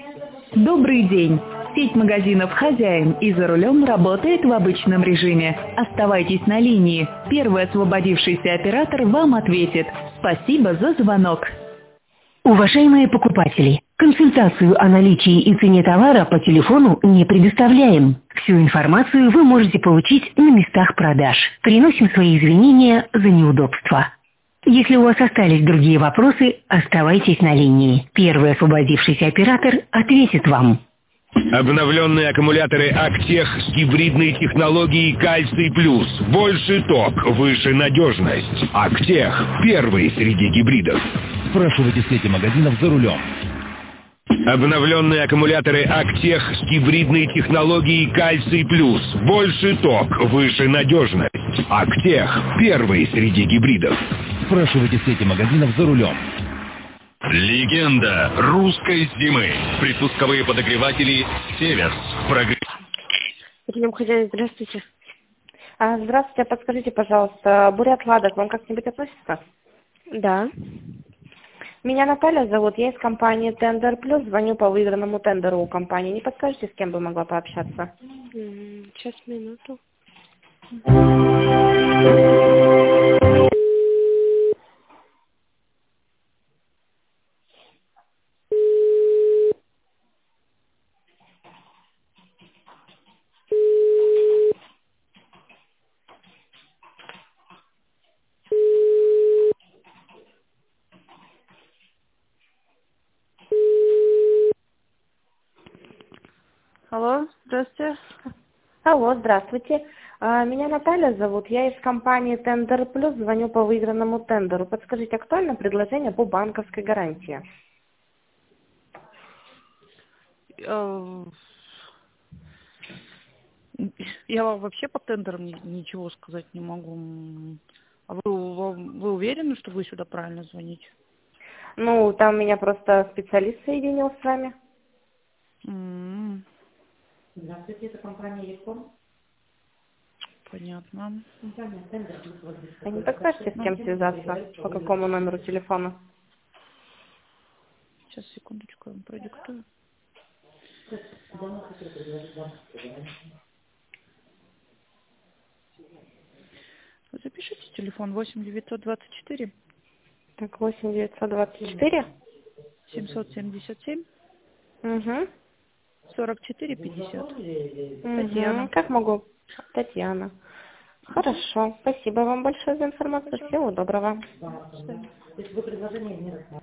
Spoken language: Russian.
Добрый день! Сеть магазинов «Хозяин» и «За рулем» работает в обычном режиме. Оставайтесь на линии. Первый освободившийся оператор вам ответит. Спасибо за звонок. Уважаемые покупатели, консультацию о наличии и цене товара по телефону не предоставляем. Всю информацию вы можете получить на местах продаж. Приносим свои извинения за неудобства. Если у вас остались другие вопросы, оставайтесь на линии. Первый освободившийся оператор ответит вам. Обновленные аккумуляторы «Актех» с гибридной технологией «Кальций Плюс». Больше ток, выше надежность. «Актех» – первый среди гибридов. Спрашивайте в сети магазинов «За рулем». Обновленные аккумуляторы «Актех» с гибридной технологией «Кальций Плюс». Больше ток, выше надежность. «Актех» – первый среди гибридов. Спрашивайте в сети магазинов «За рулем». Легенда русской зимы. Предпусковые подогреватели «Северс». Днем хозяин, здравствуйте. Здравствуйте, подскажите, пожалуйста, бурят Лада к вам как-нибудь относится? Да. Меня Наталья зовут, я из компании Тендер Плюс, звоню по выигранному тендеру у компании. Не подскажете, с кем бы могла пообщаться? Сейчас, минуту. Алло, здравствуйте. Алло, здравствуйте. Меня Наталья зовут, я из компании Тендер Плюс, звоню по выигранному тендеру. Подскажите, актуально предложение по банковской гарантии? Я вам вообще по тендерам ничего сказать не могу. А вы уверены, что вы сюда правильно звоните? Ну, там меня просто специалист соединил с вами. Здравствуйте, это компания Яком. Понятно. А не подскажете, с кем связаться? По какому номеру телефона? Сейчас, секундочку, я вам продиктую. Запишите телефон 8 924. Так, 8 924. 777. Угу. 44 50. Татьяна. Как могу? Татьяна. Хорошо. Спасибо вам большое за информацию. Всего доброго.